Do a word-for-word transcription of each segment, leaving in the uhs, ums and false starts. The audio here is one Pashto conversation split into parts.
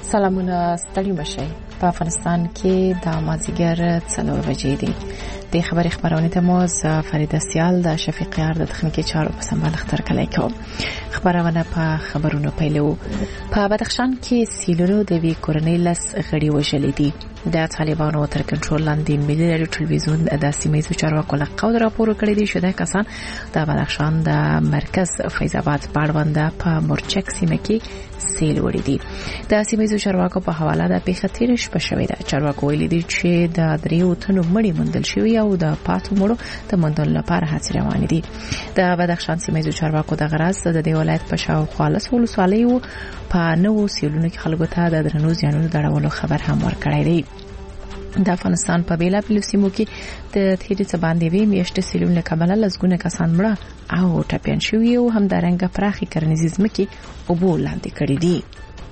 سلامونه ستړي مشي. په افغانستان کې د مازیګر څلور بجې دي. د خبري خبرونه ته مو ز فریده سیال د شفیق یار د تخنیکی چارو په سمبال اختر کلی کوم. خبرونه په خبرونو پیلو. په بدخشان کې سیلونو د وی کورنۍ لس غړي وژلې دي. د طالبانو تر کنټرول لاندې ملي رادیو ټلویزیون د سیمې چارواکو له قول راپور کړی دی چې د کسان د بدخشان د مرکز فیض آباد پاړوند په مورچک سیمه کې سیل وړي دي. د سیمې چارواکو په حواله د پیښتیر شپه شوې ده. چارواکو ویلي دي چې د دریو تنو مړي موندل شوی او د پاتو مړو د موندلو لپاره هڅې روانې دي. د بدخشان سیمې چارواکو د غرض د دې ولایت په شاوخوا له ولسوالیو په نوو سیلونو کې خلکو ته د درنو ځانونو دړولو خبر هم ورکړی دی. د افغانستان په بیلا بیلو سیمو کې د تیرې څه باندې وی میاشتې سیلون له کبله لزګونه کسان مړه او ټپيان شوي او هم د رنګ پراخي کرنیزې ځمکې او بول لاندې کړې دي.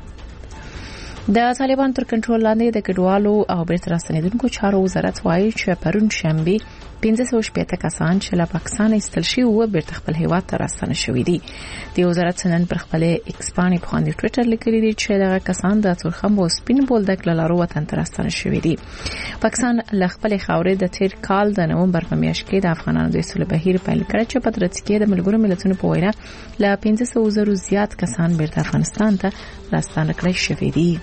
د طالبان تر کنټرول لاندې د کډوالو او بیرته راستنیدونکو چارو وزارت وایي چې پرون شنبه پنځه سوه شپږ کسان چې له پاکستان ایستل شوي و بیرته خپل هیواد ته راستنه شوي دي. د وزارت نن پر خپل ایکس باندې په باندې ټوئیټر لیکلي دي چې دغه کسان د تورخم او سپین بولدک لارو وطن ته راستنه شوي دي. پاکستان له خپل خاورې د تیر کال د نومبر په میاشت کې د افغانانو د ایستلو بهیر پیل کړ چې په ترڅ کې د ملګرو ملتونو په وینا له پنځه سوه زرو زیات کسان بیرته افغانستان ته راستنه کړي شوي دي.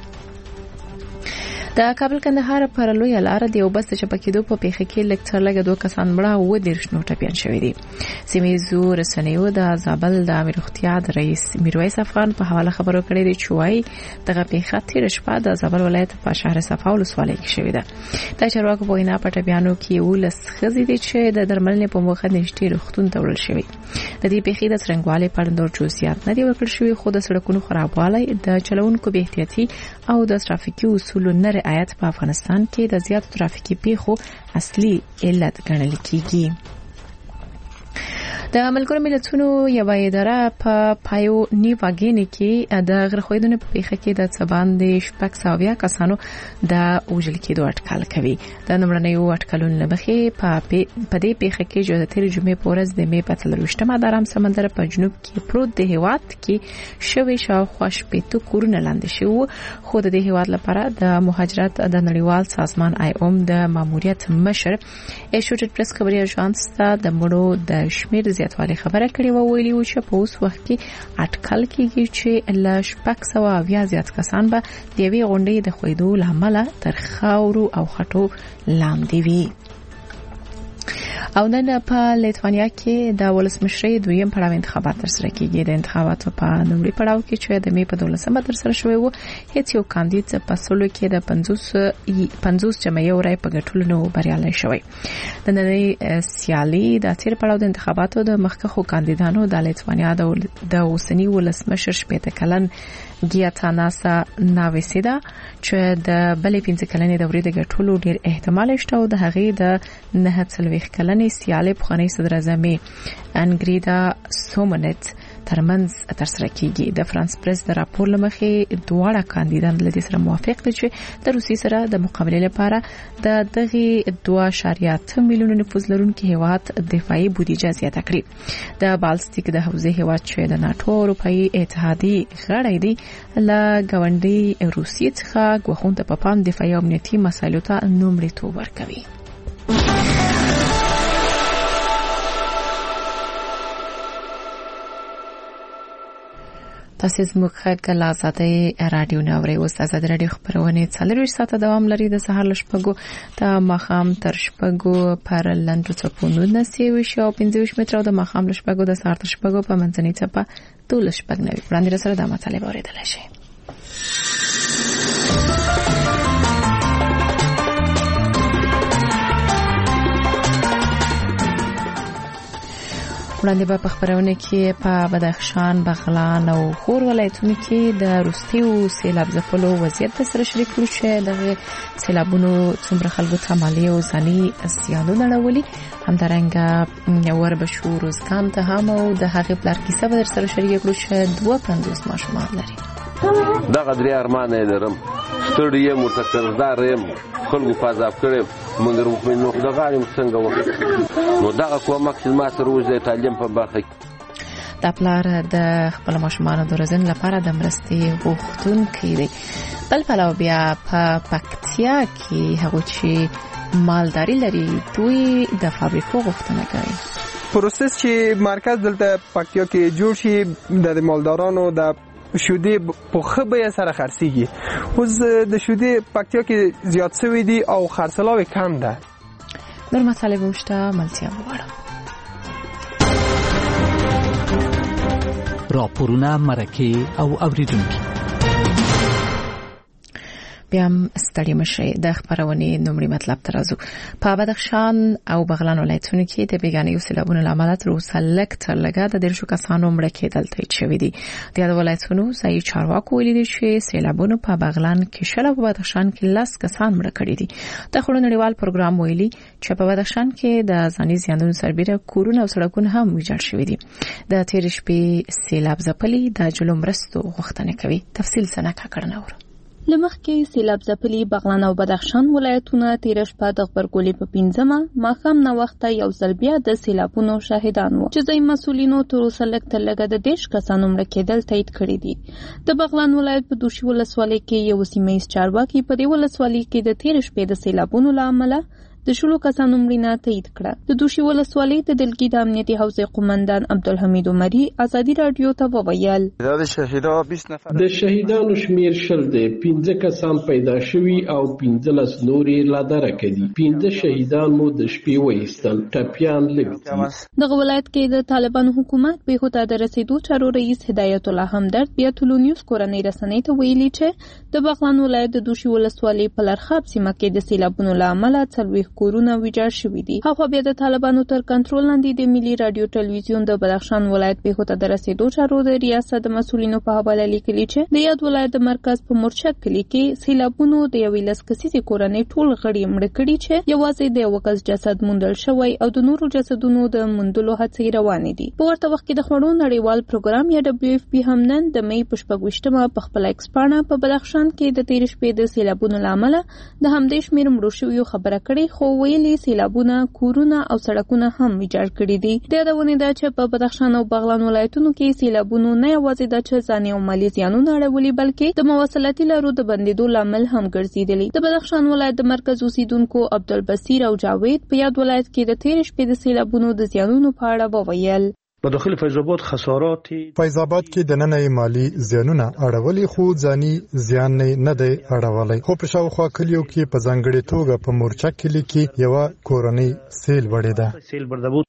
د کابل کندهار پر لوی لار د یو بس چپکېدو په پیښه کې لکټر لګ دوه کسان مړه او د رښنو ټپيان شوي دي. سیمې رسنیو د زابل د امیر اختیا د رئیس میرویس افغان په حواله خبرو کړې دي چې وايي دغه پیښه تیر شپه د زابل ولایت په شهر صفا ولسوالۍ کې شوې ده. د چارواکو په وینا په ټپيانو کې ولس خزي دي چې د درملنې په موخه نشټي روغتون ته وړل شوی. د دې پیښې د څرنګوالي په اړه د جزئیات نه دی ورکړل شوی، خو د سړکونو خرابوالی، د چلوونکو بې احتیاطي او د ترافیکي اصولو نه رعایت په افغانستان کې د زیاتو ترافیکي پیښو اصلي علت ګڼل کیږي. د ملګرو ملتونو یو اداره په پایو نیواګینې کې د غرخویدنې په پیښه کې د څباندې شپږ سوه کسانو د وژل کېدو اټکل کوي. د نمړنیو اټکلونو لمخې په په دې پیښه کې چې د تیر جمعې په ورځ د مې په څلرویشتمه د ارام سمندر په جنوب کې پروت د هیواد کې شوی شاوخوا شپېته کورونه لاندې شو، خو د دې هیواد لپاره د مهاجرت د نړیوال سازمان آی اوم د ماموریت مشر ایشوټډ پریس خبري اژانس ته د مړو د شمیر زیاتوالی خبره کړې و. ویلي و چې په اوس وخت کې اټکل کېږي چې له شپږ سوه اویا زیات کسان به د یوې غونډې د خویدو له امله تر خاورو او خټو لاندې وي. او نن په لیتوانیا کې د ولسمشرۍ دویم پړاو انتخابات ترسره کیږي. د انتخاباتو په لومړي پړاو کې چې د مې په دولسمه ترسره شوی و، هیڅ یو کاندید په سلو کې د پنځوس پنځوس جمعي ورای په ګټلو نه بریالي شوی. د نړۍ سیالي د تیر پړاو د انتخاباتو د مخکښو کاندیدانو د لیتوانیا د اوسنی ولسمشر شپېته کلن ګیاتاناسا ناویسیدا چې د بلې پنځه کلنې دورې د ګټلو ډیر احتمال شته او د هغې د نه څلوېښت کلنې سیالي پخوانۍ صدر اعظم انګریدا سومنت ترمنځ ترسره کیږي. د فرانس پریس د راپور لمخې دواړه کاندیدان له دې سره موافق دي چې د روسیې سره د مقابله لپاره د دغه دوه اعشاریه اته میلیون نفوس لرونکي هیواد دفاعي بودیجه زیاته کړي. د بالستیک د حوزې هیواد چې د ناتو اروپאי اتحادیې غړی دی له ګاونډي روسیې څخه غوښتنه په پام دفاعي او امنیتي مسایلو ته لومړیتوب ورکوي. تاسو زموږ خبرګ لازمي رادیو نوري اوس آزاد رادیو خبرونه څلور ساعته دوام لري. د سهار لشپګو ته مخام تر شپګو پر لندو چپونو نسیوي شو پنځه متره د مخام لشپګو د سهار تر شپګو په منځنۍ چپه ټول شپګ نوي وړاندې سره د مطالبه اوریدل شي. وړاندې به په خبرونه کې په بدخشان، بغلان او خور ولایتونو کې د روستیو سیلاب ځپلو وضعیت سره شریک کړو چې د سیلابونو څومره خلکو ته مالي او ځاني زیانونه اړولي. همدارنګه وربشو روزګان ته هم او د هغې پلار کیسه به در سره شریک کړو چې دوه پنځوس ماشومان لري. دا غدري ارمان لرم ستړي یم ورته کړدار یم خلکو پازاب کړم مونږ نو د غاړې څنګه وکړو نو دا کومه چې ما سره وځي تعلیم په برخه د پلار د خپل ماشومان د روزنې لپاره د مرستې غوښتونکي دی. بل پلو بیا په پکتیا کې هغه چې مالداري لري دوی د فابریکو غوښتنه کوي. پروسس چې مرکز دلته پکتیا کې جوړ شي د مالدارانو د شودې په ښه بیه سره خرڅېږي. اوس د شودې پکتیا کې زیات شوی دي او خرڅلاو کم ده. نور مسئله گوشته ملتیا بوارم. راپورونه مرکه او اوریدونکي بیا هم ستړي مشي د خبرونې نومړي مطلب ترازو. په بدخشان او بغلان ولایتونو کې د بیګانه سیلابونو لامل تر اوسه لږ تر لږه د ډېر شو کسانو مړه کېدل تایید شوي دي. د یاد ولایتونو ځایي چارواکو ویلي دي چې سیلابونو په بغلان کې شل او په بدخشان کې لس کسان مړه کړي دي. د خړو نړیوال پروګرام ویلي چې په بدخشان کې د ځاني زیانونو سربېره کورونه او سړکونه هم ویجاړ شوي دي. د تیر شپې سیلاب ځپلي د جلو مرستو غوښتنه کوي. تفصیل سنکه کړنه ور لمخکې سیلاب ځپلي بغلان او بدخشان ولایتونه تیر شپه د غبرګولي په پنځمه ماښام نه وخت یو ځل بیا د سیلابونو شاهدان وو چې ځای مسولینو تر اوسه لږ تر لږه د دیش کسانو مړه کېدل تایید کړي دي. د بغلان ولایت په دوشي ولسوالۍ کې یو سیمه ییز چارواکي په دې ولسوالۍ کې د تیر شپې د سیلابونو له امله د شلو کسانو مړینه تایید کړه. د دوشي ولسوالۍ د دلګي د امنیتي حوزې قومندان عبدالحمید عمري ازادي رادیو ته وویل د شهیدانو شمیر شل دی، پنځه کسان پیدا شوي او پنځلس نورې لا درکه دي. پنځه شهیدان مو د شپې وایستل، ټپیان لږ دي. دغه ولایت کې د طالبانو حکومت به ته د رسیدو چارو رئیس هدایت الله همدرد بیا ټولو نیوز کورنۍ رسنۍ ته ویلي چې د بغلان ولایت د دوشي ولسوالۍ په لرخاب سیمه کې د سیلابونو له امله څلوېښت کورونه ویجاړ شوي دي. هغه بیا د طالبانو تر کنټرول لاندې د ملي رادیو ټلویزیون د بدخشان ولایت به ته د رسیدو چارو د ریاست د مسولینو په حواله لیکلي چې د یاد ولایت د مرکز په مرچک کلی کې سیلابونو د یوې لس کسیزې کورنۍ ټول غړي مړه کړي چې یوازې د یو کس جسد موندل شوی او د نورو جسدونو د موندلو هڅې روانې دي. په ورته وخت کې د خړو نړیوال پروګرام یا دبليو اف پی هم نن د مې په شپږویشتمه په خپل ایکسپانه په بدخشان کې د تیر شپې د سیلابونو لامل د همدې شمیر مړو شویو خبره کړې، خو ویلي سیلابونه کورونه او سړکونه هم ویجاړ کړي دي. د یادونه ده چې په بدخشان او بغلان ولایتونو کې سیلابونو نه یوازې د چا ځاني او مالی زیانونه اړولي بلکې د مواصلاتي لارو د بندیدو لامل هم ګرځیدلی. د بدخشان ولایت د مرکز اوسیدونکو عبدالبصیر او جاوید په یاد ولایت کې د تیر شپې د سیلابونو د زیانونو په اړه وویل. په داخل فیض آباد خسارات فیض آباد کې د نننۍ مالی زیانونه اړولي خو ځاني زیان نه دی اړولي. خو په شاوخوا کلیو کې په ځانګړې توګه په مورچک کلی کې یو کورنۍ سیل وړې ده. سیل بردبود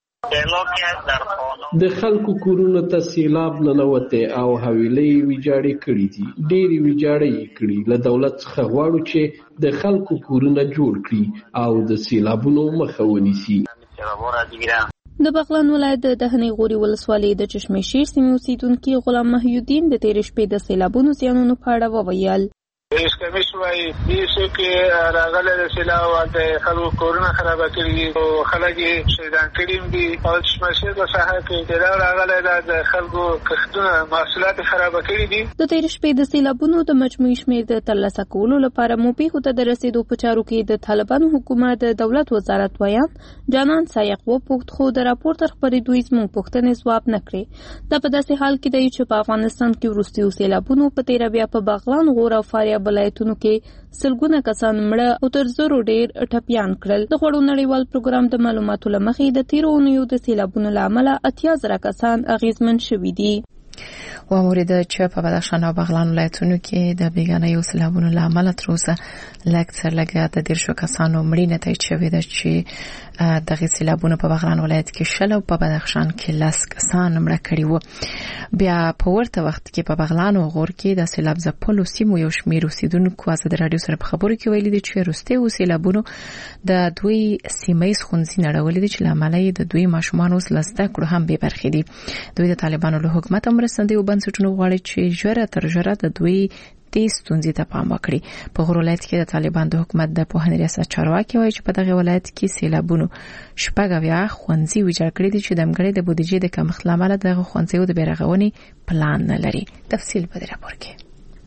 د خلکو کورونو ته سیلاب ننوته او حویلې ویجاړې کړې دي. ډېری ویجاړې کړي. له دولت څخه غواړو چې د خلکو کورونه جوړ کړي او د سیلابونو مخه ونیسي. د بغلان ولایت د دهنی غوري ولسوالۍ د چشمه شیر سیمې اوسیدونکي غلام محیودین د تیر شپې د سیلابونو زیانونو په اړه وویل. اس کمی شوی دیسو کې راغله د سیلاب د خلکو کورونه خراب کړي او خلک شهیدان کړي دي او شمشیر په ساحه کې د راغله د خلکو کښتونه محصولات خراب کړي دي. د تیر شپې د سیلابونو د مجموعي شمیر د ترلاسه کولو لپاره مو په ته د رسیدو په چارو کې د طالبانو حکومت د دولت وزارت ویان جانان سایق و پوښت خو د راپور تر خبرېدوی زموږ پوښتنې ځواب نه کړې. دا په داسې حال کې دی چې په افغانستان کې وروستیو سیلابونو په تیر بیا په بغلان غور او فاریاب ولایتونو کې سلګونه کسان مړه او تر زرو ډېر ټپیان کړل. د غړو نړیوال پروګرام د معلوماتو لمخې د تیرو اونیو د سیلابونو لامل اتیا زره کسان اغیزمن شوي دي. و مورد چې په بدخشان او بغلان ولایتونو کې د بیګانه یو سیلابونو لامل تر اوسه لږ تر لږه د ډېر شو کسانو مړینه تایید شوې ده چې دغه سیلابونو په بغلان ولایت کې شل او په بدخشان کې لس کسان مړه کړي وو. بیا په ورته وخت کې په بغلان او غور کې د سیلاب ځپلو سیمو یو شمېر اوسیدونکو ازادي رادیو سره په خبرو کې ویلي دي چې وروستیو سیلابونو د دوی سیمه ییز ښوونځي نړولي دي چې له امله یې د دوی ماشومان اوس له زده کړو هم بې برخې دي. دوی د طالبانو له حکومت مرستندویو بنسټونو غواړي چې ژوره تر ژوره د دوی دې ستونزې ته پام وکړي. په غور ولایت کې د طالبان د حکومت د پوهنې ریاست چارواکي وایي چې په دغه ولایت کې سیلابونو شپږ اویا ښوونځي ویجاړ کړي دي چې د ځانګړي د بودیجې د کمښت له امله دغه ښوونځیو د بیارغونې پلان نه لري. تفصیل په دې راپور کې.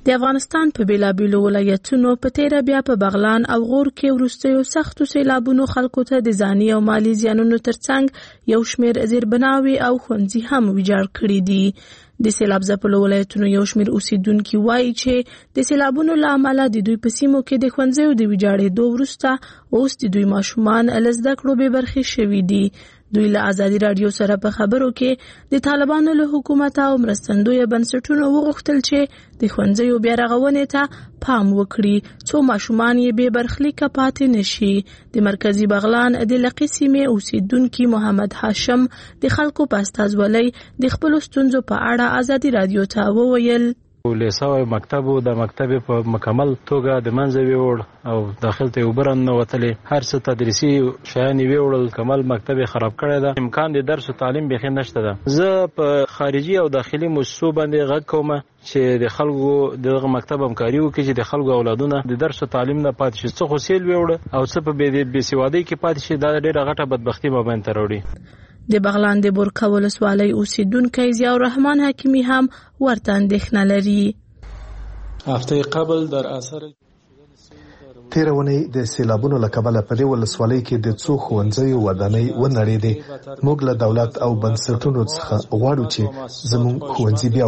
د افغانستان په بیلابیلو ولایتونو په تیره بیا په بغلان او غور کې وروستیو سختو سیلابونو خلکو ته د ځاني او مالی زیانونو ترڅنګ یو شمېر زیربناوي او ښوونځي هم ویجاړ کړي دي. د سیلاب ځپلو ولایتونو یو شمېر اوسیدونکي وایي چې د سیلابونو له امله د دوی په سیمو کې د ښوونځیو د ویجاړېدو وروسته اوس د دوی ماشومان له زده کړو بې برخې شوي دي. دوی له ازادي رادیو سره په خبرو کې د طالبانو له حکومت او مرستندویه بنسټونو وغوښتل چې د ښوونځیو بیا رغونې ته پام وکړي څو ماشومان یې بې برخلیکه پاتې نشي. د مرکزي بغلان د لقي سیمې اوسیدونکي محمد هاشم د خلکو په استازولۍ د خپلو ستونزو په اړه ازادي رادیو ته وویل. لیسه او مکتب د مکتب په مکمل توګه د منځ ویوړ او داخل ته وبرن وتلې هر څه تدریسي شیان ویوړل کمل مکتب خراب کړی دا امکان د درس او تعلیم به نشته ده. زه په خارجي او داخلي مؤسسو باندې غږ کوم چې د خلکو دغه مکتب همکاري وکړي چې د خلکو اولادونه د درس او تعلیم نه پاتې شي. څه خو سیل ویوړ او څه په بې سوادۍ کې پاتې شي دا ډېره غټه بدبختي به باندې راوړي. د بغلان د بورکا ولسوالۍ اوسیدونکی ضیاء الرحمن حکیمی هم ورته اندېښنه لري. هفته قبل در اثر تیر اونۍ د سیلابونو له کبله په دې ولسوالۍ کې د څو ښوونځیو ودانۍ ونړېدې. موږ له دولت او بنسټونو څخه غواړو چې زموږ ښوونځي بیا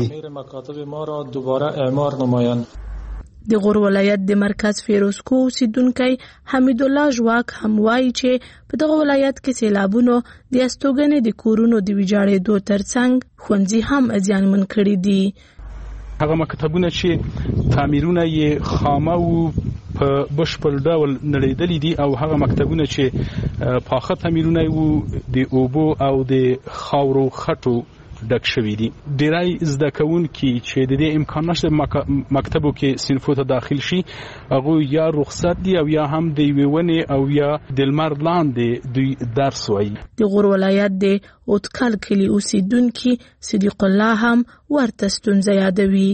ورغوي. د غور ولایت د مرکز فیروزکو اوسیدونکی حمید الله ژواک هم وایي چې په دغه ولایت کې سیلابونو د استوګنې د کورونو د ویجاړېدو ترڅنګ ښوونځي هم زیانمن کړي دي. هغه مکتبونه چې تعمیرونه یې خامه وو په بشپړ ډول نړېدلي دي او هغه مکتبونه چې پاخه تعمیرونه وو د اوبو او د خاورو خټو ډک شوي دي. ډیری زده کوونکي چې د دې امکان نشته مکتبو کې صنفو ته داخل شي هغه یا رخصت دي او یا هم د یوې ونې او یا د لمر لاندې دوی درس وایي. د غور ولایت د اوتکل کلي اوسیدونکي صدیق الله هم ورته ستونزه یادوي.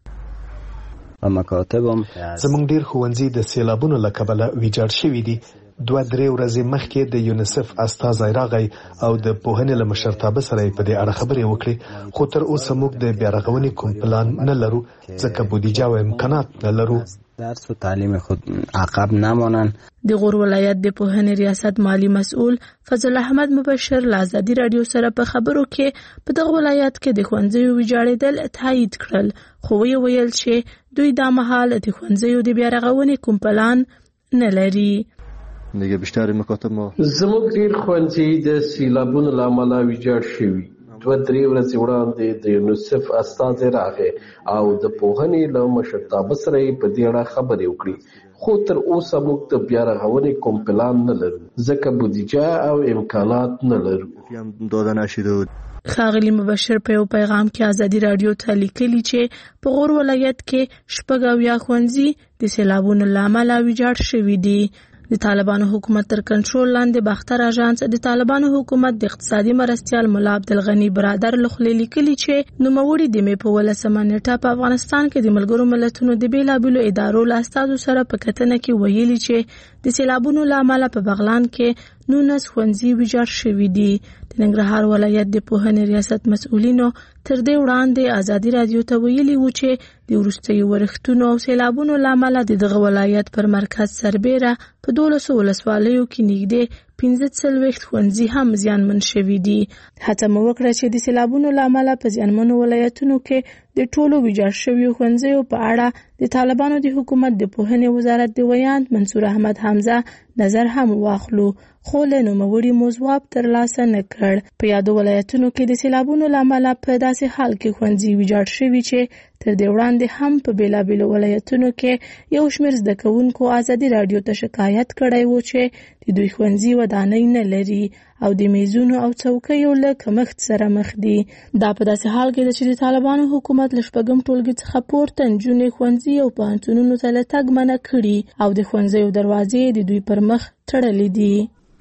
زموږ ډیر ښوونځي د سیلابونو له کبله ویجاړ شوي دي. دوه درې ورځې مخکې د یونیسف استازی راغی او د پوهنې له مشرتابه سره یې په دې اړه خبرې وکړې خو تر اوسه موږ د بیا رغونې کوم پلان نه لرو ځکه بودیجه او امکانات نه لرو. درس و تعلیم خود عقب نمانند. د غور ولایت د پوهنې ریاست مالی مسؤل فضل احمد مبشر له ازادي رادیو سره په خبرو کې په دغه ولایت کې د ښوونځیو ویجاړېدل تایید کړل خو ویې ویل چې دوی دا مهال د ښوونځیو د بیا رغونې کوم پلان نه لري. دیگه بیشتر مکاتب ما زموږ ډیر ښوونځي د سیلابونو له امله ویجاړ شوي. دوه درې ورځې وړاندې د یونیسف استازی راغی او د پوهنې له مشرتابه سره یې په دې اړه خبرې وکړې خو تر اوسه موږ د بیا رغونې کوم پلان نه لرو ځکه بودیجه او امکانات نه لرو. دادن نشده. ښاغلي مبشر په یو پیغام کې ازادي رادیو ته لیکلي چې په غور ولایت کې شپږ اویا ښوونځي د سیلابونو له امله ویجاړ شوي دي. د طالبانو حکومت تر کنټرول لاندې باختر اژانس د طالبانو حکومت د اقتصادي مرستیال مولا عبدالغني برادر لخوا لیکلي چې نوموړي د مې په ولسمه نیټه په افغانستان کې د ملګرو ملتونو د بیلابیلو ادارو له استازو سره په کتنه کې ویلي چې د سیلابونو له امله په بغلان کې نونس ښوونځي ویجاړ شوي دي. د ننګرهار ولایت د پوهنې ریاست مسؤلینو تر دې وړاندې ازادي رادیو ته ویلي وو چې د وروستیو ورښتونو او سیلابونو له امله د دغه ولایت پر مرکز سربیره په دولسو ولسوالیو کې نږدې پنځه څلوېښت ښوونځي هم زیانمن شوي دي. هڅه مو وکړه چې د سیلابونو له امله په زیانمنو ولایتونو کې د ټولو ویجاړ شویو ښوونځیو په اړه د طالبانو د حکومت د پوهنې وزارت د ویاند منصور احمد حمزه نظر هم واخلو خو له نوموړي مو ځواب ترلاسه نه کړ. په یادو ولایتونو کې د سیلابونو له امله په داسې حال کې ښوونځي ویجاړ شوي چې تر دې وړاندې هم په بیلابیلو ولایتونو کې یو شمېر زده کوونکو ازادي رادیو ته شکایت کړی و چې د دوی ښوونځي ودانۍ نه لري او د میزونو او څوکیو له کمښت سره مخ دي. دا په داسې حال کې ده چې د طالبانو حکومت له شپږم ټولګي څخه پورته نجونې ښوونځي او پوهنتونونو ته له تګ منع کړي او د ښوونځیو دروازې د دوی پر مخ تړلې دي.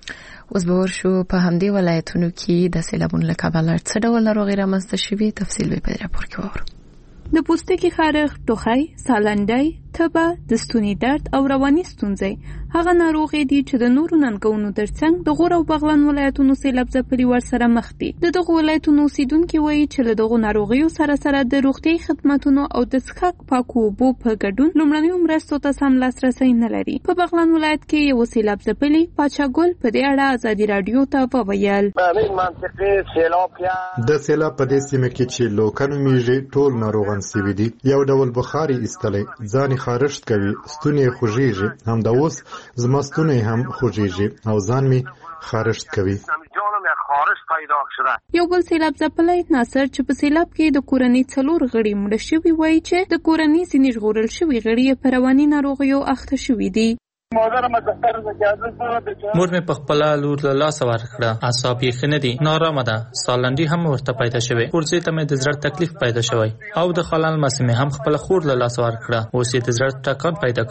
اوس به ورشو په همدې ولایتونو کې د سیلابونو له کبله څه ډول ناروغۍ رامنځته شوي تفصیل به په دې راپور کې واورو. د پوستکي خارښ، ټوخی، سالنډۍ، تبه، د ستوني درد او رواني ستونزې هغه ناروغي دي چې د نورو ننګونو ترڅنګ د غور او بغلان ولایتونو سیلاب ځپلي ورسره مخ دي. د دغو ولایتونو اوسیدونکي وایي چې له دغو ناروغیو سره سره د روغتیايي خدماتونو او د څښاک پاکو اوبو په ګډون لومړنیو مرستو ته سم لاسرسی نه لري. په بغلان ولایت کې یو سیلاب ځپلي پاچا ګل په دې اړه ازادي راډیو ته وویل. د سیلاب په دې سیمه کې چې لوکانو میږي ټول ناروغان سوي دي. یو ډول بخاري ایستلی، ځان خارښت کوي، ستونی خوږیږي، هم د اوس زما ستونی هم خوږیږي او ځان می خارښت کوي. یو بل سیلاب ځپلی ناصر چې په سیلاب کې د کورنۍ څلور غړي مړه شوي وایي چې د کورنۍ ځینې ژغورل شوي غړي په رواني ناروغیو اخته شوي دي. مور مې په خپل لور له لاسه ورکړه، اعصاب یې ښه نه دي، نارامه ده، سالنډي هم ورته پیدا شوی، ورځې ته مې د زړه تکلیف پیدا شوی او د خلال مس مې هم خپل خور له لاسه ورکړه، اوس یې د زړه ټکان پیدا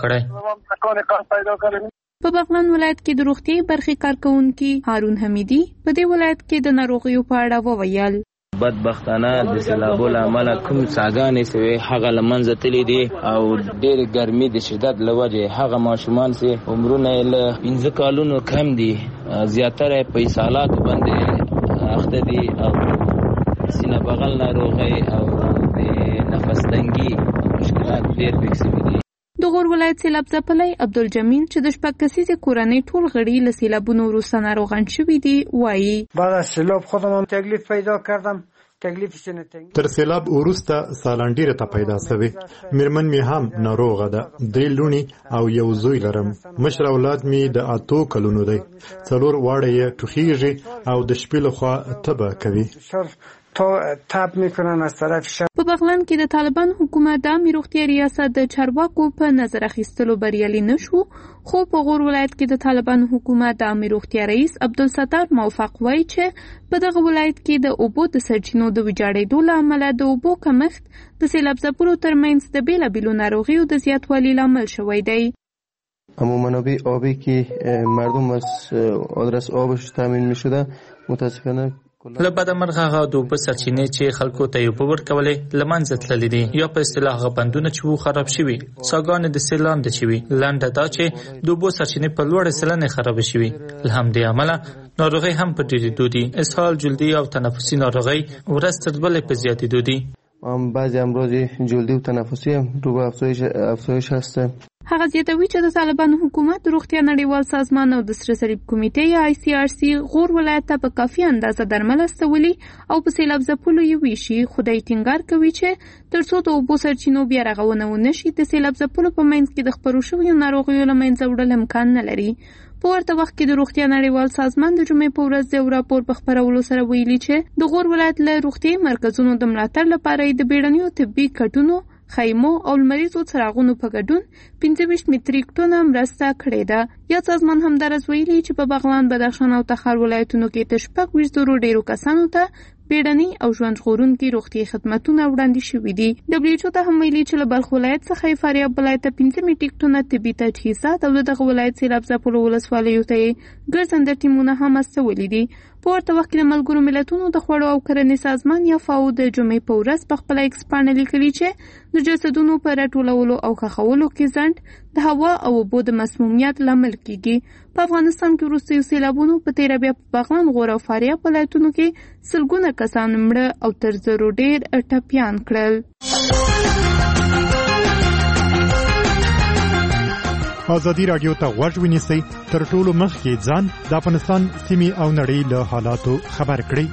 کړی. په بغلان ولایت کې د روغتیايي برخې کارکونکي هارون حمیدي په دې ولایت کې د ناروغیو په اړه وویل. بدبختانه د سیلابو له امله کوم څاګانې سوې هغه له منځه تللي دي او ډېرې ګرمي د شدت له وجې هغه ماشومان چې عمرونه یې له پنځه کالونو کم دي زیاتره یې په اسهالاتو باندې اخته دي او سینه بغل ناروغۍ او د نفس تنګي مشکلات ډېر پکې سوي دي. د غور ولایت سیلاب ځپلی عبدالجمیل چې د شپږ کسیزې کورنۍ ټول غړي له سیلابونو وروسته ناروغان شوي دي وایي. بعد از سیلاب خودم هم تکلیف پیدا کردم. تر سیلاب وروسته سالنډي ته پیدا شوی. میرمن می هم ناروغه ده، درې لوڼې او یو زوی لرم. مشر اولاد می د اتو کلونو دی، څلور واړه یې ټوخیږي او د شپې لخوا تبه کوي. تاب میکنن از طرف شب. په بغلان کې د طالبان حکومت د عامه روغتیا ریاست د چارواکو په نظر اخیستلو بریالي نشو، خو په غور ولایت کې د طالبان حکومت د عامه روغتیا رئیس عبدالستار موفق وایي چې په دغه ولایت کې د اوبو د سرچینو د ویجاړېدو له امله د اوبو کمښت د سیلاب ځپلو ترمنځ د بېلابېلو ناروغیو د زیاتوالي لامل شوی دی. اما منابع آبی که مردم از آدرس آبش تامین می‌شده متاسفانه له بده مرغه هغه د اوبو سرچینې چې خلکو ته یې اوبه ورکولې له منځه تللي دي، یا په اصطلاح هغه بندونه چې وو خراب شوي، څاګانې د سیل لاندې شوي. لنډه دا چې د اوبو سرچینې په لوړه سلنې خرابې شوي، له همدې امله ناروغۍ هم په ډېرېدو دي. اسهال، جلدي او تنفسي ناروغۍ ورځ تر بلې په زیاتېدو دي. بعضی امراض جلدی و تنفسی هم رو به افزایش افزایش هسته. هغه زیاتوي چې د طالبانو حکومت د روغتیا نړیوال سازمان او د سره صلیب کمیټې یا آی سی آر سی غور ولایت ته په کافي اندازه درمل استولي او په سیلاب ځپلو یې ویشي. خدای ټینګار کوي چې تر څو د اوبو سرچینو بیا رغونه ونه شي د سیلاب ځپلو په منځ کې د خپرو شویو ناروغیو له منځه وړل امکان نه لري. په ورته وخت کې د روغتیا نړیوال سازمان د جمعې په ورځ یو راپور په خپرولو سره ویلي چې د غور ولایت له روغتیايي مرکزونو د ملاتړ لپاره د بیړنیو طبي کټونو، خیمو او لمریزو څراغونو په ګډون پنځه ویشت متریک ټنه مرسته کړې ده. یا سازمان همدارس ویلي چې په بغلان، بدخشان او تخار ولایتونو کې تر شپږ ویشت زرو ډېرو کسانو ته بیړني او ژوند ژغورونکي روغتیايي خدمتونه وړاندې شوي دي. دبلیو ایچ او ته هم ویلي چې له بلخ ولایت څخه فاریاب ولایت ته پنځه متریک ټنه طبي تجهیزات او دغه ولایت سیلاب ځپلو ولسوالیو ته ګرځنده ټیمونه هم استولي دي. په ورته وخت کې د ملګرو ملتونو د خوړو او کرنې سازمان یا فاو د جمعې په ورځ په خپله ایکس پاڼه لیکلي چې د جسدونو په راټولولو او ښخولو کې ځنډ د هوا او اوبو د مسمومیت لامل کیږي. په افغانستان کې وروستیو سیلابونو په تیره بیا په بغلان، غور او فاریاب ولایتونو کې سلګونه کسان مړه او تر زرو ډېر ټپیان کړل. ازادي راډیو ته غوږ ونیسئ، تر ټولو مخکې ځان د افغانستان سیمې او نړۍ له حالاتو خبر کړئ.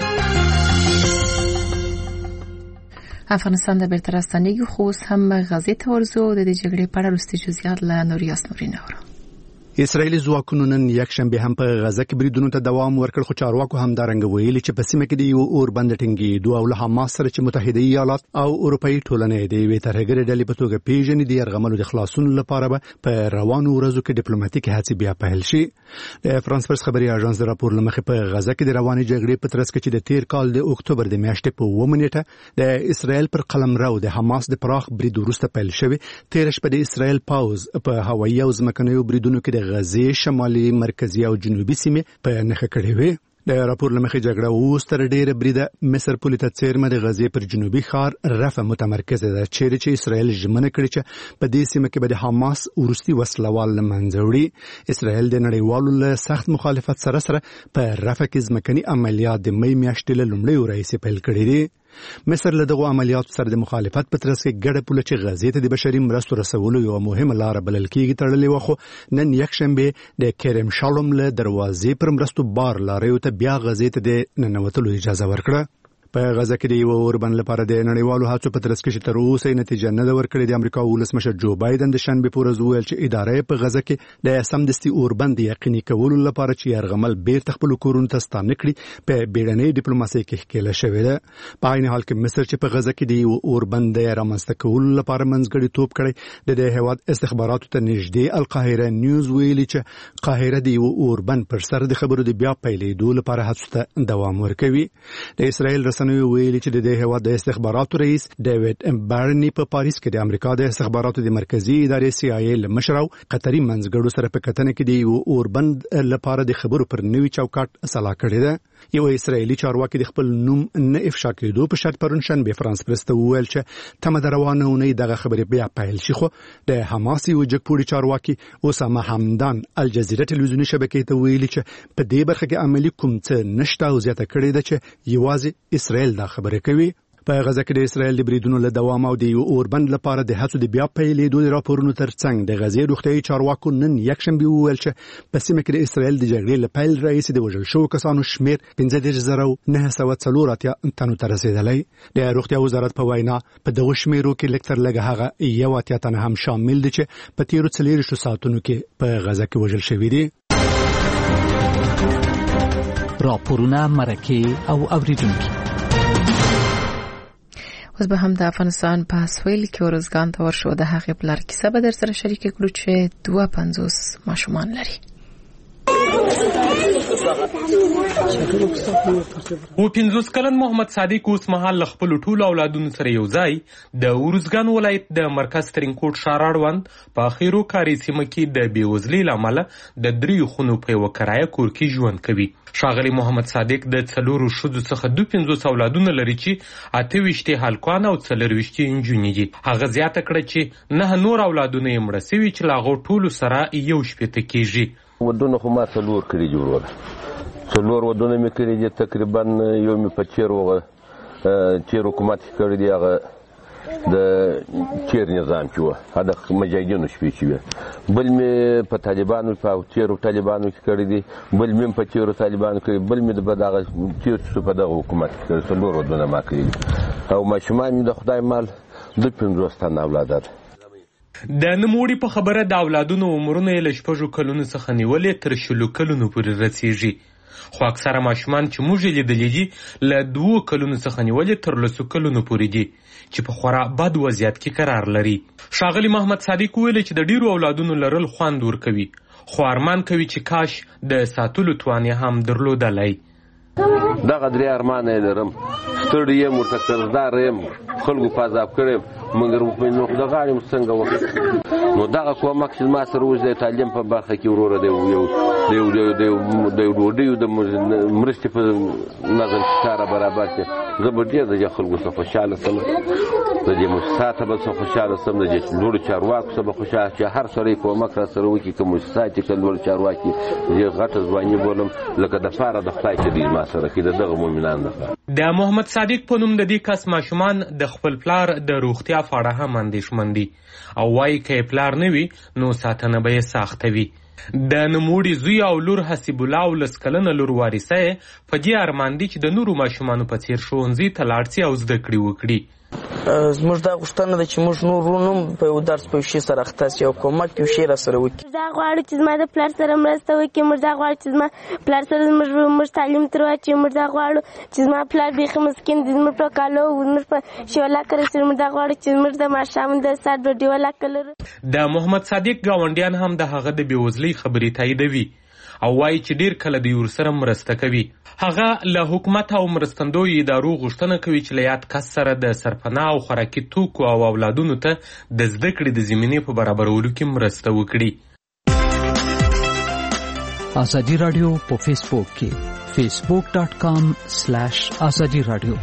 افغانستان د بیرته راستنېږي، خو اوس هم غزې ته ورځو. د دې جګړې په اړه وروستي جزئیات له نوریاس نورین اورو. اسرائیلي ځواکونو نن یکشنبه هم په غزه کې بریدونو ته دوام ورکړ، خو چارواکو هم دا رنګ ویلي چې په سیمه کې د یو اور بند ټینګېدو او له حماس سره چې متحده ایالات او اروپאי ټولنې د یوې ترهګرې ډلې په توګه پیژني د یرغملو د خلاصون لپاره به په روانو ورځو کې ډیپلوماټیک هڅې بیا پیل شي. د فرانس پرس خبري اژانس د راپور لمخې په غزه کې د رواني جګړې په ترڅ کې چې د تیر کال د اکتوبر د میاشتې په اووه نیټه د اسرائیل پر قلمرو د حماس د پراخ برید وروسته پیل شوی. تیر شپه د اسرائیل پاوز په هوایي او ځمکنیو بریدونو کې د غزې شمال مرکزی او جنوبي سیمې په نښه کړې وې. د راپور لمخې جګړه اوس تر ډیره بریده مصر پولې ته څیرمه د غزې پر جنوبي ښار رفح متمرکزه ده چیرې چې اسرائیل ژمنه کړې چې په دې سیمه کې به د حماس وروستي وسلوال له منځه وړي. اسرائیل د نړیوالو له سخت مخالفت سره سره په رفح کې ځمکني عملیات د می میاشتې له لومړیو راهیسې پیل کړي دي. مصر له دغو عملیاتو سره د مخالفت په ترڅ کې ګډه پوله چې غزې ته د بشري مرستو رسولو یوه مهمه لاره بلل کېږي تړلې وه، خو نن یکشنبې د کرم شالوم له دروازې پر مرستو بار لاریو ته بیا غزې ته د ننوتلو اجازه ورکړه. په غزه کې د یو اوربند لپاره د نړیوالو هڅو په ترڅ کې چې تر اوسه نتیجه نه ده ورکړې. د امریکا ولسمشر جو بایدن د شنبې په ورځ وویل چې اداره په غزه کې د سمدستي اوربند یقیني کولو لپاره چې یرغمل بیرته خپل کورونو ته ستانه کړي په بیړنۍ ډیپلوماسۍ کې ښکېله شوې ده. په عین حال کې مصر چې په غزه کې د یو اوربند د رامنځته کولو لپاره منځګړیتوب کړی، د دې هیواد استخباراتو ته نږدې القاهره نیوز ویلي چې قاهره د یو اوربند پر سر د خبرو د بیا پیلېدو لپاره هڅو ته دوام ورکوي. د اسرائیل رسنیو ویلي چې د دې هیواد د استخباراتو رئیس ډیوډ بارني په پاریس کې د امریکا د استخباراتو د مرکزی ادارې سی آی ای له مشر او قطري منځګړو سره په کتنه کې د یو اوربند لپاره د خبرو پر نوي چوکاټ اصلاح کړی ده. یو اسرائیلي چارواکي د خپل نوم نه افشا کېدو په شرط پرون شنبه فرانس پرس ته وویل چې تمه د روانه اونۍ دغه خبرې بیا پیل شي، خو د حماس یو جګپوړي چارواکي اسامه حمدان الجزیره ټلویزیوني شبکې ته ویلي چې په دې برخه کې عملی کوم څه نشته او زیاته کړې ده چې یوازې اسرائیل دا خبره کوي. په غزه کې د اسرائیل د بریدونو له دوام او د یو اوربند لپاره د هڅو د بیا پیلېدو د راپورونو ترڅنګ د غزې روغتیايي چارواکو نن یکشنبه وویل چې په سیمه کې د اسرائیل د جګړې له پیل راهیسې د وژل شوو کسانو شمېر پنځه دېرش زره نهه سوه څلور اتیا تنو ته رسېدلی. د روغتیا وزارت په وینا په دغو شمېرو کې لږ تر لږه هغه یو اتیا تنه هم شامل دي چې په تېرو څلېرویشتو ساعتونو کې په غزه کې وژل شوي دي. راپورونه، مرکې او اوریدونکي. اوس به هم د افغانستان په اسویل کې ورزګان ته ورشو د هغې پلار کیسه به در سره شریک کړو چې دوه پنځوس ماشومان لري. و پنځوس کلن محمد صادق اوس مهال له خپلو ټولو اولادونو سره یو ځای د ورزګان ولایت د مرکز ترینکوټ ښار اړوند په اخیرو کاري سیمه کې د بېوزلۍ له امله د دریو خونو په یوه کرایه کور کې ژوند کوي. ښاغلی محمد صادق د څلورو ښځو څخه دوه پنځوس اولادونه لري چې اته ویشتې هلکان او څلور ویشتې نجونې دي. هغه زیاته کړه چې نه نور اولادونه یې مړه سوي چې له هغو ټولو سره یو شپېته کېږي. ودونه خو ما څلور کړي دي وروره، څلور ودونه مې کړي دي، تقریبا یو مې په چیر چیر حکومت کې کړی دی، هغه د چیر نظام کې وه، هغه د مجاهدینو شپې چې وې. بل مې په طالبانو په چیرو طالبانو کې کړی دی، بل مې په چیرو طالبانو کې، بل مې په دغه چیر چې په دغه حکومت کې کړی. څلور ودونه ما کړي دي او ماشومان مې د خدای مال دوه پنځوس تنه اولاده ده. د نوموړي په خبره د اولادونو عمرونه یې له شپږو کلونو څخه نیولې تر شلو کلونو پورې رسیږي، خو اکثره ماشومان چې موږ یې لیدلي دي له دوو کلونو څخه نیولې تر لسو کلونو پورې دي چې په خورا بد وضعیت کې قرار لري. ښاغلي محمد صادق ویلي چې د ډیرو اولادونو لرل خوند ورکوي، خو ارمان کوي چې کاش د ساتلو توان یې هم درلودلی. دغه درې ارمان یې لرم، ستړی یم، ورته قرضدار یم، خلکو په عذاب کړی یم، مګر نو د غاړې مو څنګه وکړو. نو دغه کومک چې زما سره اوس د تعلیم په برخه کې وروره د یو ډوډیو د مرستې په نظم کې کاره برابر کړي، زه به ډېر د دې خلکو څخه خوشحاله سم، د دې مؤسساتو به څخه خوشحاله سم، د دې لوړو چارواکو څخه به خوشحاله چې هر سړی کومک را سره وکړي، که مؤسسات یې که لوړ چارواکي یې غټه ځواني بولم لکه د پاره د خدای چې دوی ما سره کې د دغه مؤمنان دغه. د محمد صادق په نوم د دې کس ماشومان د خپل پلار د روغتیا په اړه هم اندېښمن دي او وایي که یې پلار نه وي نو ساتنه به یې سخته وي. د نوموړي زوی او لور حسیب الله او لس کلنه لور وارثه یې په دې ارمان دي چې د نورو ماشومانو په څېر ښوونځي ته لاړ شي او زده کړې وکړي. زموږ دا غوښتنه ده چې موږ نور ورونو په یو درس په یو شي سره اخته سي او کومک یو شي را سره وکړي. دا غواړو چې زما د پلار سره مرسته وکړي، موږ دا غواړو چې زما پلار سره موږ تعلیم تر واچوي، موږ دا غواړو چې زما پلار بیخي مسکین دی، زموږ په کالو زموږ په شي ولاکه رسېږي، موږ دا غواړو چې موږ د ماښام د سهار ډوډۍ ولاکه لرو. د محمد صادق ګاونډیان هم د هغه د بېوزلۍ خبرې تاییدوي او وایي چې ډیر کله دوی ورسره مرسته کوي. هغه له حکومت او مرستندویو ادارو غوښتنه کوي چې له یاد کس سره د سرپناه او خوراکي توکو او اولادونو ته د زده کړې د زمینې په برابرولو کې مرسته وکړي. ازادي راډیو په فیسبوک کې facebook dot com slash azadi radio.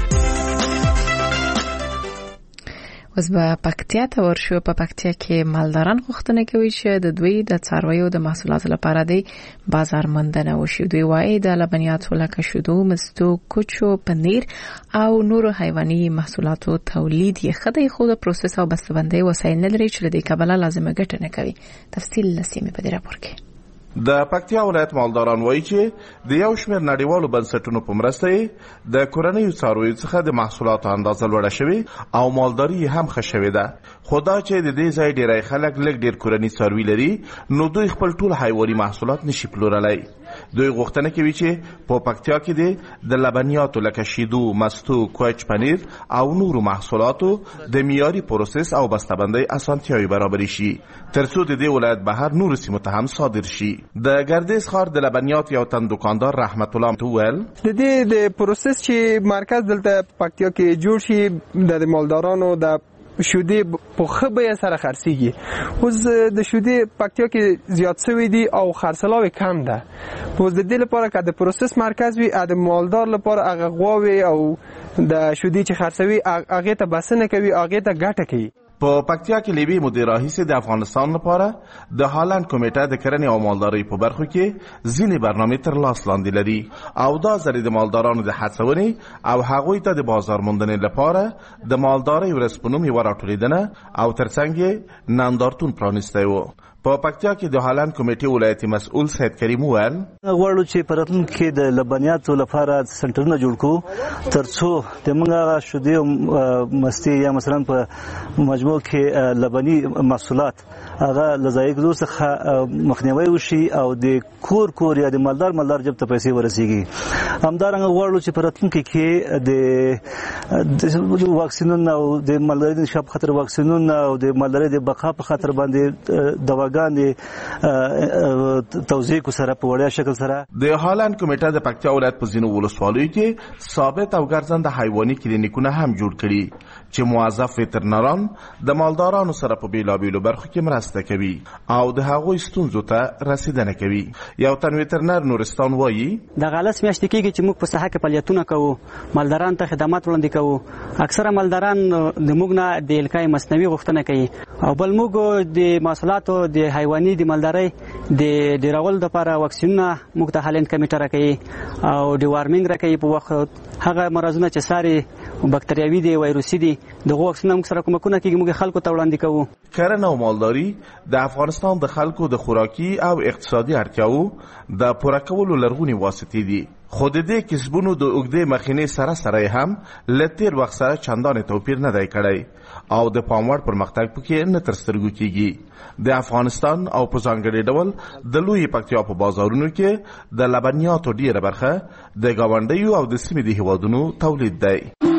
اوس به پکتیا ته ورشو. په پکتیا کې مالداران غوښتنه کوي چې د دوی د څارویو د محصولاتو لپاره د بازار موندنه وشي. دوی وايي د لبنیاتو لکه شیدو، مستو، کوچو، پنیر او نورو حیواني محصولاتو تولید یې خدای خو د پروسس او بسته‌بندۍ وسایل نه لري چې د دې کبله لازمه ګټه نه کوي. تفصیل لسیمه په دې راپور کې. د پکتیا ولایت مالداران وایي چې د یو شمېر نړیوالو بنسټونو په مرسته یې د کورنیو څارویو څخه د محصولاتو اندازه لوړه شوې او مالداري یې هم ښه شوې ده. خو دا چې د دې ځای ډېری خلک لږ ډېر کورني څاروي لري نو دوی خپل ټول حیواني محصولات نشي پلورلی. دوی غوښتنه کوي چې په پکتیا کې د لبنیاتو لکه شیدو، مستو، کوچ، پنیر او نورو محصولاتو د معیاري پروسس او بسته‌بندۍ اسانتیاوې برابرې شي ترڅو د دې ولایت بهر نورو سیمو ته هم صادر شي. د ګردیز ښار د لبنیات یو تن دکاندار رحمت الله وویل د دې د پروسس چې مرکز دلته پکتیا کې جوړ شي د مالدارانو د شودې په ښه بیه سره خرڅېږي. اوس د شودې پکتیا کې زیات شوی دي او خرڅلاو کم ده. اوس د دې لپاره که د پروسس مرکز وي د مالدار لپاره هغه غواوې او د شودې چې خرڅوي هغې ته بسنه کوي، هغې ته ګټه کوي. په پکتیا کې لیبي مدیر راهیسې د افغانستان لپاره د هالند کمیټه د کرنې او مالدارۍ په برخو کې ځینې برنامې تر لاس لاندې لري او دا ځل د مالدارانو د هڅونې او هغوی ته د بازار موندنې لپاره د مالدارۍ ورځ په نوم یوه راټولېدنه او ترڅنګ یې نندارتون پرانیستی و. په پکتیا کې د هالند کمیټې ولایتي مسؤل سید کریم وویل غواړو چې په راتلونکي کې د لبنیاتو لپاره سنټرونه جوړ کړو ترڅو د موږ هغه شودې او مستې یا مثلا په مجموع کې لبني محصولات هغه له ضایع کېدو څخه مخنیوی وشي او د کور کور یا د مالدار مالدار جب ته پیسې ورسیږي. همدارنګه غواړو چې په راتلونکي کې د واکسینونو او د مالدارۍ د انشا په خاطر واکسینونو او د مالدارۍ د بقا په خاطر باندې دوا توزیع کو سره په وړیا شکل سره د هالند کمیټه د پکتیا ولایت په ځینو ولسوالیو کې ثابت او ګرځنده حیواني کلینیکونه هم جوړ کړي چې موظف وترنران د مالدارانو سره په بیلابیلو برخو کې مرسته کوي او د هغوی ستونزو ته رسیدنه کوي. یو تن وترنر نورستان وایي د غلس میاشتې کېږي چې موږ په ساحه کې فعالیتونه کوو، مالداران ته خدمات وړاندې کوو. اکثره مالداران د موږ نه د الکای مصنوعي غوښتنه کوي او بل موږ د محصولاتو د حیواني د مالدارۍ د ډیرول لپاره واکسینونه موږ ته هالند کمیټه راکوي او د وارمینګ راکوي په وخت هغه مرضونه چې ساري بکتریاوي دي، وایروسي دي، دغه واکسینونه موږ سره کومکونه کوي موږ خلکو ته وړاندې کوو. کرنه او مالداري د افغانستان د خلکو د خوراکي او اقتصادي اړتیاو د پوره کولو لرغونې واسطې دي. خو د دې کسبونو د اوږدې مخینې سره سره هم له تېر وخت سره چندانې توپیر نه دی کړی او د پاموړ پرمختګ پکې نه تر سترګو کېږي. د افغانستان او په ځانګړي ډول د لوی پکتیا په بازارونو کې د لبنیاتو ډیره برخه د ګاونډیو او د سیمې د هیوادونو تولید دی.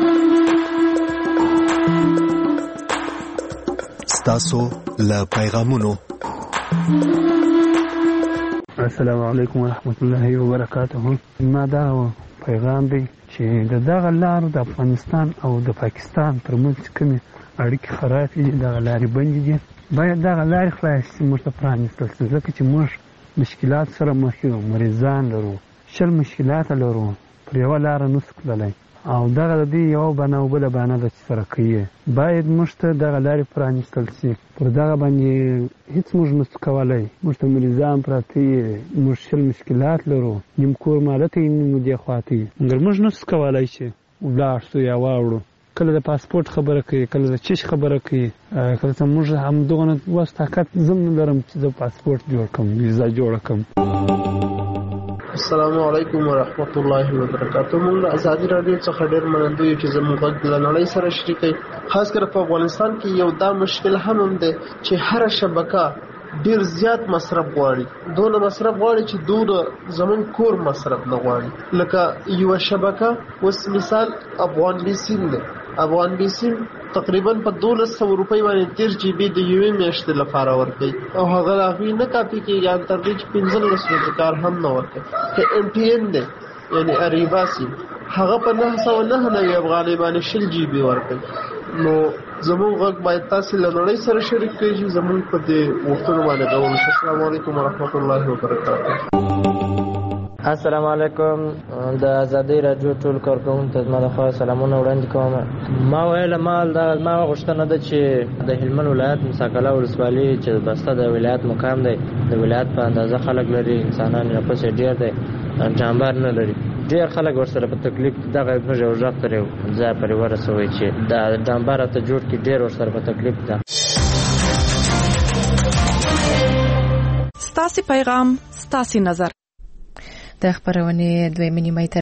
ستاسو له پیغامونو. السلام علیکم ورحمت الله وبرکاته. ما دا پیغام دی چې د دغه لارو د افغانستان او د پاکستان ترمنځ کومې اړیکې خرابې دي، دغه لارې بندې دي، باید دغه لارې خلاصې شي، موږ ته پرانیستل شي، ځکه چې موږ مشکلات سره مخ یو، مریضان لرو، شل مشکلات لرو، پر یوه لاره نسو تللی او دغه د دې یوه بانه او بله بانه ده چې سره کوي. باید موږ ته دغه لارې پرانیستل شي. پر دغه باندې هیڅ موږ نسو کولی، موږ ته مریضان پراته یي، موږ شل مشکلات لرو، نیم کور مالته یې نیم دې خواته یي، مګر موږ نسو کولی چې ولاړ شو یا واوړو. کله د پاسپورت خبره کوي، کله د چش خبره کوي، کله ته موږ همدغه وس طاقت زم نه لرم چې زه پاسپورت جوړ کړم، ویزا جوړه کړم. السلام علیکم ورحمت الله وبرکاته. موږ له ازادي راډیو څخه ډېر منندوی یو چې زموږ غږ له نړۍ سره شریکوي. خاص کر په افغانستان کې یو دا مشکل هم هم دی چې هره شبکه ډیر زیات مصرف غواړي، دونه مصرف غواړي چې دونه زمون کور مصرف نه غواړي. لکه یو شبکه اوس مثال افغان بیسیم ده، افغان بیسیم تقریبا په دولس سوه روپۍ باندې تیر جی بي د یوې میاشتې لپاره ورکوي او هغه هغوی نه کاپي کېږي، ان تر دې چې پنځلس ورځې کار هم نه ورکوي. که ایم ټي این دی یعنی اریبا سیم، هغه په نهه سوه نهه نوي افغانۍ باندې شل جی بي ورکوي. نو زمون غږ باید تاسې له نړۍ سره شریک کړئ چې زمون په دې غوښتنو باندې غور وشي. السلام علیکم ورحمت الله وبرکاته. السلام علیکم د ازادي رادیو ټول کارکونکو ته زما د خوا سلامونه وړاندې کوم. ما ویل مال د ما غوښتنه ده چې د هلمند ولایت مساکله ولسوالي چې بسته د ولایت مقام دی د ولایت په اندازه خلک لري انسانان یې پسې ډیر دی جانبار نه لري ډیر خلک ورسره په تکلیف دغه موږ یو ځای پرې ځای پرې ورسوي چې د جانبار ته جوړ کې ډیر ورسره په تکلیف ده. ستاسو پیغام ستاسو نظر د خبرونه دویمه نیمه